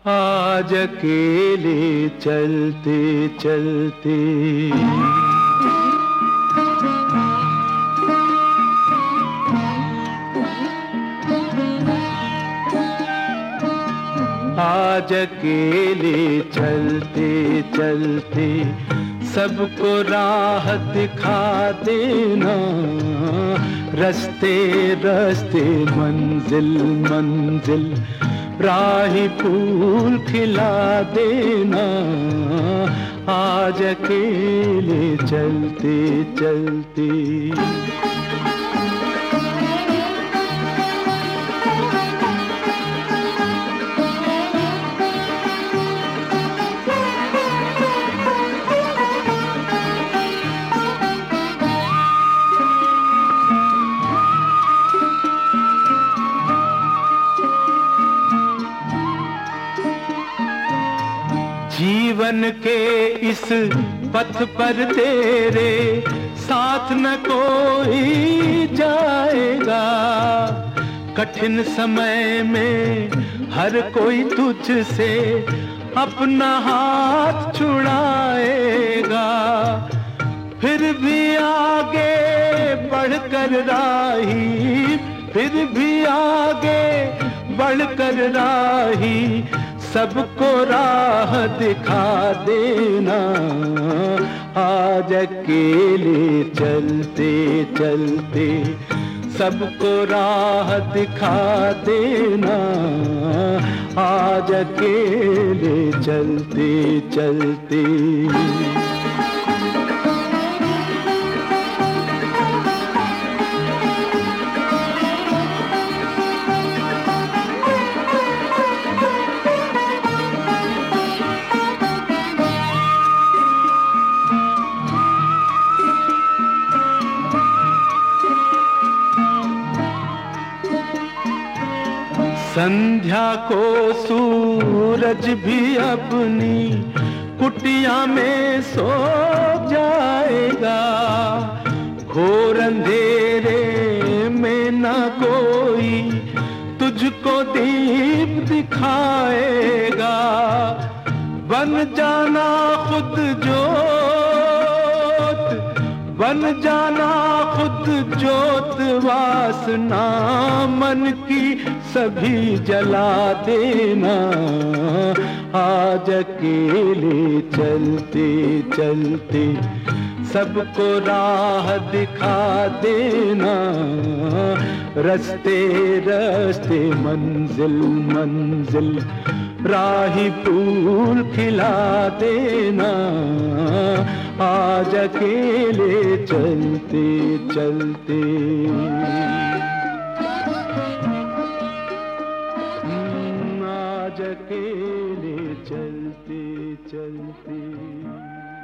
आज अकेले चलते चलते। आज अकेले चलते चलते सबको राह दिखा देना, रस्ते रस्ते मंजिल मंजिल राही फूल खिला देना। आज अकेले चलते चलते। जीवन के इस पथ पर तेरे साथ न कोई जाएगा, कठिन समय में हर कोई तुझसे अपना हाथ छुड़ाएगा। फिर भी आगे बढ़कर राही, फिर भी आगे बढ़कर राही सबको राह दिखा देना। आज अकेले चलते चलते सबको राह दिखा देना। आज अकेले चलते चलते। संध्या को सूरज भी अपनी कुटिया में सो जाएगा, घोर अंधेरे में न कोई तुझको दीप दिखाएगा। बन जाना खुद जोत, बन जाना खुद जोत, वासना मन की सभी जला देना। आज अकेले चलते चलते सबको राह दिखा देना, रस्ते रस्ते मंजिल मंजिल राही फूल खिला देना। आज अकेले चलते चलते। आज अकेले चलते चलते।